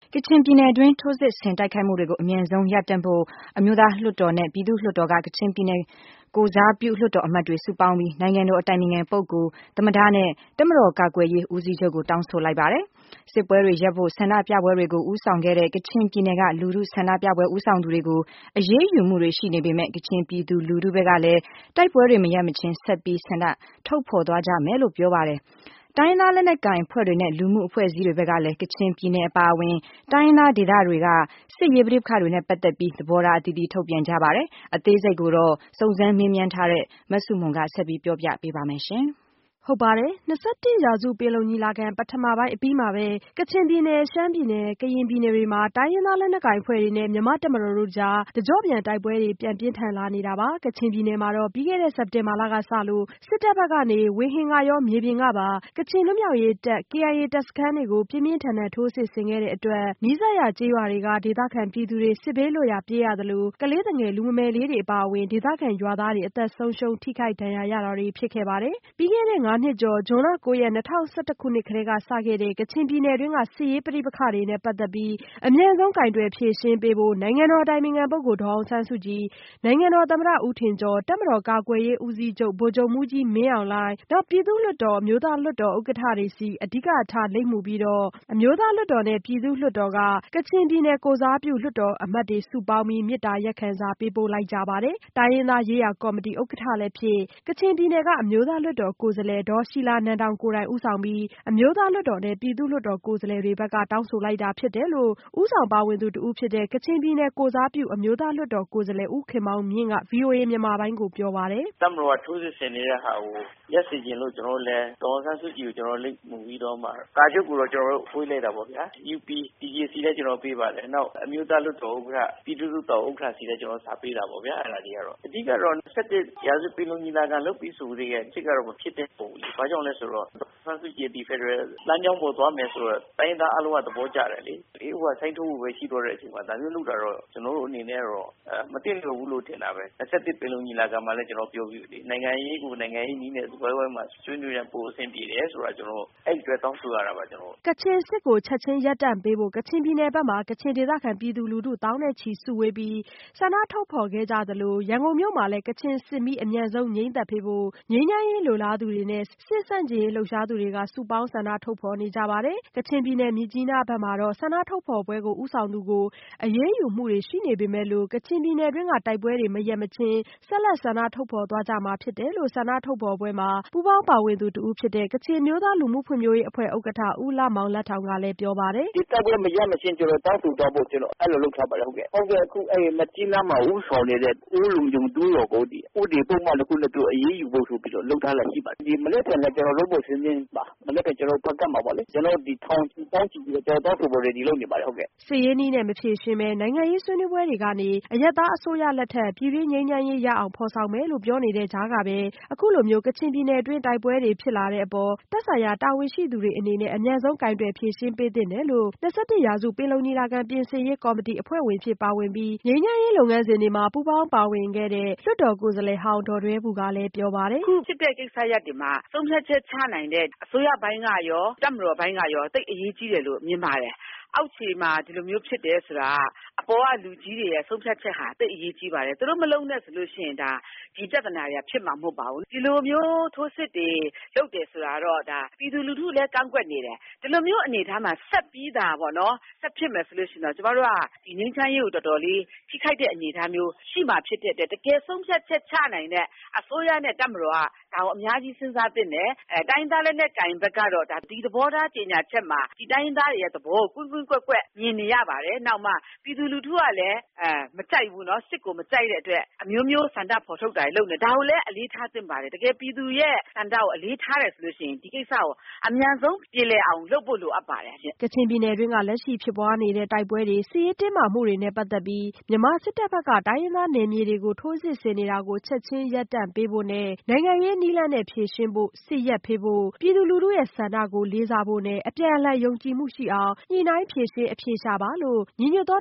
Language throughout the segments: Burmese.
ကချင်ပြည်နယ်တွင်းထိုးစစ်ဆင်တိုက်ခိုက်မှုတွေကိုအမြန်ဆုံးရပ်တန့်ဖို့အမျိုးသားလွှတ်တော်နဲ့ပြည်သူ့လွှတ်တော်ကကချင်ပြည်နယ်ကိုယ်စားပြုလွှတ်တော်အမတ်တွေစုပေါင်းပြီးနိုင်ငံတော်အတိုင်ပင်ခံပုဂ္ဂိုလ်သမ္မတနဲ့တပ်မတော်ကာကွယ်ရေးဦးစီးချုပ်ကိုတောင်းဆိုလိုက်ပါတယ်။စစ်ပွဲတွေရပ်ဖို့ဆန္ဒပြပွဲတွေကိုဦးဆောင်ခဲ့တဲ့ကချင်ပြည်နယ်ကလူထုဆန္ဒပြပွဲဦးဆောင်သူတွေကိုအရေးယူမှုတွေရှိနေပေမဲ့ကချင်ပြည်သူလူထုဘက်ကလည်းတိုက်ပွဲတွေမရပ်မချင်းဆက်ပြီးဆန္ဒထုတ်ဖော်သွားကြမယ်လို့ပြောပါတယ်။တိုင်းရင်းသားလက်နက်ကိုင်အဖွဲ့တွေနဲ့လူမှုအဖွဲ့အစည်းတွေဘက်ကလည်းကချင်ပြည်နယ်အပါအဝင်တိုင်းရင်းသားဒေသတွေကစစ်ရေးပဋိပက္ခတွေနဲ့ပတ်သက်ပြီးသဘောထားအသီးသီးထုတ်ပြန်ကြပါတယ်။အသေးစိတ်ကိုတော့စုံစမ်းမေးမြန်းထားတဲ့မဆုမွန်ကဆက်ပြီးပြောပြပေးပါမယ်ရှင်။ဟုတ်ပါတယ်21ရာစုပင်လုံညီလာခံပထမပိုင်းအပြီးမှာပဲကချင်ပြည်နယ်ရှမ်းပြည်နယ်ကရင်ပြည်နယ်တွေမှာတိုင်းရင်းသားလက်နက်ကိုင်အဖွဲ့တွေနဲ့မြန်မာတပ်မတော်တို့ကြားတကြော့ပြန်တိုက်ပွဲတွေပြန်ပြင်းထန်လာနေတာပါကချင်ပြည်နယ်မှာတော့ပြီးခဲ့တဲ့စက်တင်ဘာလကစလို့စစ်တပ်ဘက်ကနေဝေဟင်ကရောမြေပြင်ကပါကချင်လွတ်မြောက်ရေးတပ် KIA တပ်စခန်းတွေကိုပြင်းပြင်းထန်ထန်ထိုးစစ်ဆင်ခဲ့တဲ့အတွက်နီးစပ်ရာကျေးရွာတွေကဒေသခံပြည်သူတွေစစ်ဘေးလွတ်ရာပြေးရသလိုကလေးငယ်လူမမယ်လေးတွေအပါအဝင်ဒေသခံရွာသားတွေအသက်ဆုံးရှုံးထိခိုက်ဒဏ်ရာရတာတွေဖြစ်ခဲ့ပါတယ်ပြီးခဲ့တဲ့9နှစ်ကျော်ဇွန်လ9ရက်2011ခုနှစ်ကတည်းကစခဲ့တဲ့ကချင်ပြည်နယ်တွင်းကစစ်ရေးပဋိပက္ခတွေနဲ့ပတ်သက်ပြီးအမြန်ဆုံးကင်တွယ်ဖြေရှင်းပေးဖို့နိုင်ငံတော်အတိုင်ပင်ခံပုဂ္ဂိုလ်ဒေါ်အောင်ဆန်းစုကြည်နိုင်ငံတော်သမ္မတဦးထင်ကျော်တပ်မတော်ကာကွယ်ရေးဦးစီးချုပ်ဗိုလ်ချုပ်မှူးကြီးမင်းအောင်လှိုင်နောက်ပြည်သူ့လွှတ်တော်အမျိုးသားလွှတ်တော်ဥက္ကဋ္ဌတွေစီအဓိကထားလိပ်မူပြီးတော့အမျိုးသားလွှတ်တော်နဲ့ပြည်သူ့လွှတ်တော်ကကချင်ပြည်နယ်ကိုယ်စားပြုလွှတ်တော်အမတ်တွေစုပေါင်းပြီးမေတ္တာရပ်ခံစာပေးပို့လိုက်ကြပါတယ်တိုင်းရင်းသားရေးရာကော်မတီဥက္ကဋ္ဌလည်းဖြစ်ကချင်ပြည်နယ်ကအမျိုးသားလွှတ်တော်ကိုယ်စားလှယ်ဒေါ်ရှီလာနန်တောင်ကိုယ်တိုင်ဦးဆောင်ပြီးအမျိုးသားလွှတ်တော်နဲ့ပြည်သူ့လွှတ်တော်ကိုယ်စားလှယ်တွေဘက်ကတောင်းဆိုလိုက်တာဖြစ်တယ်လို့ဦးဆောင်ပါဝင်သူတဦးဖြစ်တဲ့ကချင်ပြည်နယ်ကိုယ်စားပြုအမျိုးသားလွှတ်တော်ကိုယ်စားလှယ်ဦးခင်မောင်မြင့်က VOA မြန်မာပိုင်းကိုပြောပါတယ်တပ်မတော်ကထိုးစစ်ဆင်နေတဲ့ဟာကိုရက်စီခြင်းလို့ကျွန်တော်လည်းဒေါ်အောင်ဆန်းစုကြည်ကိုကျွန်တော်လိပ်မှုပြီးတော့မှကာချုပ်ကိုတော့ကျွန်တော်ဝေးလိုက်တာပေါ့ဗျာ UP DJC လည်းကျွန်တော်ပေးပါတယ်နောက်အမျိုးသားလွှတ်တော်ဥက္ကဋ္ဌပြည်သူ့လွှတ်တော်ဥက္ကဋ္ဌစီလည်းကျွန်တော်စာပေးတာပေါ့ဗျာအဲ့ဒါတွေကတော့အဓိကတော့21ရာစုပင်လုံညီလာခံလုပ်ပြီးဆိုတဲ့စစ်ကတော့မဖြစ်တဲ့ပုံလေဘာကြောင့်လဲဆိုတော့ဆန်းစုကြည်ဒီဖက်ဒရယ်လမ်းကြောင်းပေါ်သွားမယ်ဆိုတော့တိုင်းသားအလုံးကသဘောကျတယ်လေအေးဟိုကဆိုင်ထိုးဖို့ပဲရှိတော့တဲ့အချိန်မှာဒါမျိုးလုပ်တာတော့ကျွန်တော်တို့အနေနဲ့တော့မသိလို့ဘူးလို့ထင်တာပဲ21ပင်လုံညီလာခံမှာလည်းကျွန်တော်ပြောပြီးပြီနိုင်ငံရေးကိုနိုင်ငံရေးနည်းနဲ့ဝိုင်းမှာဆွေးနွေးရပို့အဆင်ပြေတယ်ဆိုတာကျွန်တော်အဲ့ဒီအတွက်တောင်းဆိုရတာပါကျွန်တော်ကချင်စစ်ကိုချက်ချင်းရပ်တန့်ပေးဖို့ကချင်ပြည်နယ်ဘက်မှာကချင်ဒေသခံပြည်သူလူထုတောင်းတဲ့ချီစုဝေးပြီးဆန္ဒထုတ်ဖော်ခဲ့ကြသလိုရန်ကုန်မြို့မှာလည်းကချင်စစ်မီးအမြန်ဆုံးငြိမ်းသက်ပေးဖို့ငြိမ်းချမ်းရေးလိုလားသူတွေနဲ့စစ်ဆန့်ကျင်ရေးလှုပ်ရှားသူတွေကစုပေါင်းဆန္ဒထုတ်ဖော်နေကြပါတယ်ကချင်ပြည်နယ်မြစ်ကြီးနားဘက်မှာတော့ဆန္ဒထုတ်ဖော်ပွဲကိုဦးဆောင်သူကိုအရေးယူမှုတွေရှိနေပေမဲ့လို့ကချင်ပြည်နယ်တွင်းကတိုက်ပွဲတွေမရပ်မချင်းဆက်လက်ဆန္ဒထုတ်ဖော်သွားကြမှာဖြစ်တယ်လို့ဆန္ဒထုတ်ဖော်ပွဲမှာပူးပေါင်းပါဝင်သူတဦးဖြစ်တဲ့ကချင်မျိုးသားလူမှုဖွံ့ဖြိုးရေးအဖွဲ့ဥက္ကဋ္ဌဦးလမောင်လက်ထောင်ကလည်းပြောပါတယ်ဒီတိုက်ပွဲမရပ်မချင်းကျွန်တော်တောင်းဆိုတော့ဖို့ကျွန်တော်အဲ့လိုလုပ်ထားပါတယ်ဟုတ်ကဲ့အခုအဲ့မြစ်ကြီးနားမှာဦးဆောင်နေတဲ့ဦးလုံုံတူးရောကိုဒီဥဒီပုံမှန်တစ်ခုနဲ့သူအရေးယူဖို့ဆိုပြီးတော့လုပ်ထားလိုက်ရှိပါတယ်ဒီမနေ့ကလည်းကျွန်တော်လုပ်ဖို့စဉ်းစားပါမနေ့ကကျွန်တော်ပတ်ကတ်မှာပါလေကျွန်တော်ဒီထောင်တောင်းကြည့်ပြီးတော့တောင်းဆိုဖို့ရည်လုပ်နေပါတယ်ဟုတ်ကဲ့စစ်ရေးနည်းနဲ့မဖြေရှင်းမဲနိုင်ငံရေးဆွေးနွေးပွဲတွေကနေအရက်သားအစိုးရလက်ထက်ပြည်တွင်းငြိမ်းချမ်းရေးရအောင်ဖော်ဆောင်မယ်လို့ပြောနေတဲ့ကြားကပဲအခုလိုမျိုးကချင်ပြည်နယ်တွင်းတိုက်ပွဲတွေဖြစ်လာတဲ့အပေါ်သက်ဆိုင်ရာတာဝန်ရှိသူတွေအနေနဲ့အမြန်ဆုံးကင်တွယ်ဖြေရှင်းပေးသင့်တယ်လို့21ရာစုပင်လုံညီလာခံပြင်ဆင်ရေးကော်မတီအဖွဲ့ဝင်ဖြစ်ပါဝင်ပြီးငြိမ်းချမ်းရေးလုပ်ငန်းစဉ်တွေမှာပူးပေါင်းပါဝင်ခဲ့တဲ့လွှတ်တော်ကိုယ်စားလှယ်ဟောင်းဒေါ်ဒွဲဘူကလည်းပြောပါတယ်ခုဖြစ်တဲ့ကိစ္စရပ်တွေမှာဆုံးဖြတ်ချက်ချနိုင်တဲ့အစိုးရဘိုင်းကရောတပ်မတော်ဘိုင်းကရောတိတ်အရေးကြီးတယ်လို့မြင်ပါတယ်အောက်ခြေမှာဒီလိုမျိုးဖြစ်တယ်ဆိုတာအပေါ်ကလူကြီးတွေရဲ့ဆုံးဖြတ်ချက်ဟာတိတ်အရေးကြီးပါတယ်သူတို့မလုံးနဲ့ဆိုလို့ရှိရင်ဒါဒီပြဿနာတွေဖြစ်မှာမဟုတ်ပါဘူးဒီလိုမျိုးထိုးစစ်တွေလုပ်တယ်ဆိုတာတော့ဒါပြည်သူလူထုလည်းကန့်ကွက်နေတယ်ဒီလိုမျိုးအနေထားမှာဆက်ပြီးတာပေါ့နော်ဆက်ဖြစ်မယ်ဆိုလို့ရှိရင်တော့ကျမတို့ကဒီငြိမ်းချမ်းရေးကိုတော်တော်လေးထိခိုက်တဲ့အနေအထားမျိုးရှိမှဖြစ်တဲ့တကယ်ဆုံးဖြတ်ချက်ချနိုင်တဲ့အစိုးရနဲ့တပ်မတော်ကဒါကိုအများကြီးစဉ်းစားသင့်တယ်တိုင်းသားလည်းနဲ့ကင်ဘက်ကတော့ဒါဒီသဘောထားကြေညာချက်မှာဒီတိုင်းသားတွေရဲ့သဘောကိုကွက်ကွက်မြင်နေရပါတယ်နောက်မှပြည်သူလူထုကလည်းမကြိုက်ဘူးเนาะစစ်ကိုမကြိုက်တဲ့အတွက်အမျိုးမျိုးဆန္ဒဖော်ထုတ်တာလုပ်နေဒါကိုလည်းအလေးထားသင့်ပါတယ်တကယ်ပြည်သူရဲ့ဆန္ဒကိုအလေးထားတယ်ဆိုလို့ရှိရင်ဒီကိစ္စကိုအမြန်ဆုံးပြည်လည်အောင်လုပ်ဖို့လိုအပ်ပါတယ်ကချင်ပြည်နယ်တွင်းကလက်ရှိဖြစ်ပွားနေတဲ့တိုက်ပွဲတွေစစ်ရေးတင်းမာမှုတွေနဲ့ပတ်သက်ပြီးမြန်မာစစ်တပ်ဘက်ကတိုင်းရင်းသားနယ်မြေတွေကိုထိုးစစ်ဆင်နေတာကိုချက်ချင်းရပ်တန့်ပေးဖို့နဲ့နိုင်ငံရေးနည်းလမ်းနဲ့ဖြေရှင်းဖို့စစ်ရပ်ဖေးဖို့ပြည်သူလူထုရဲ့ဆန္ဒကိုလေးစားဖို့နဲ့အပြန်အလှန်ယုံကြည်မှုရှိအောင်ညှိနှိုင်းဖြေရှင်းအဖြေရှာပါလို့ညီညွတ်သောတိုင်းရင်းသား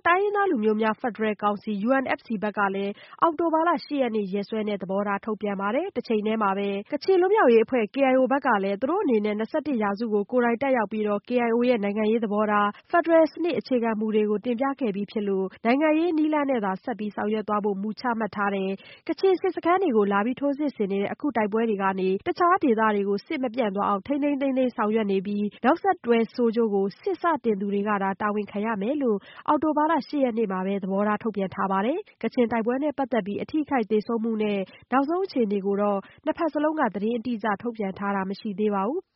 လူမျိုးများဖက်ဒရယ်ကောင်စီ UNFC ဘက်ကလည်းအောက်တိုဘာလ 8 ရက်နေ့ရက်စွဲနဲ့သဘောထားထုတ်ပြန်ပါတယ်။ တချိန်တည်းမှာပဲကချင်လွတ်မြောက်ရေးအဖွဲ့ KIO ဘက်ကလည်းသူတို့အနေနဲ့21ရာစုကိုကိုယ်တိုင်တက်ရောက်ပြီးKIO ရဲ့နိုင်ငံရေးသဘောထားဖက်ဒရယ်စနစ်အခြေခံမူတွေကိုတင်ပြခဲ့ပြီးဖြစ်လို့နိုင်ငံရေးနည်းလမ်းနဲ့သာဆက်ပြီးဆောင်ရွက်သွားဖို့မူချမှတ်ထားတယ်။ကချင်စစ်စခန်းတွေကိုလာပြီးထိုးစစ်ဆင်နေတဲ့အခုတိုက်ပွဲတွေကနေတခြားဒေသတွေကိုစစ်မပြန့်သွားအောင်ထိန်းသိမ်းဆောင်ရွက်နေပြီးနောက်ဆက်တွဲဆိုးကျိုးကိုစစ်စတင်သူတွေကသာတာဝန်ခံရမယ်လို့အောက်တိုဘာလ 8 ရက်နေ့မှာပဲသဘောထားထုတ်ပြန်ထားပါတယ်။ကချင်တိုက်ပွဲနဲ့ပတ်သက်ပြီးအထိအခိုက်သေဆုံးမှုနဲ့နောက်ဆုံးအခြေအနေကိုတော့နှစ်ဖက်စလုံးကသတင်းအတိအကျထုတ်ပြန်ထားတာမရှိသေးပါဘူး။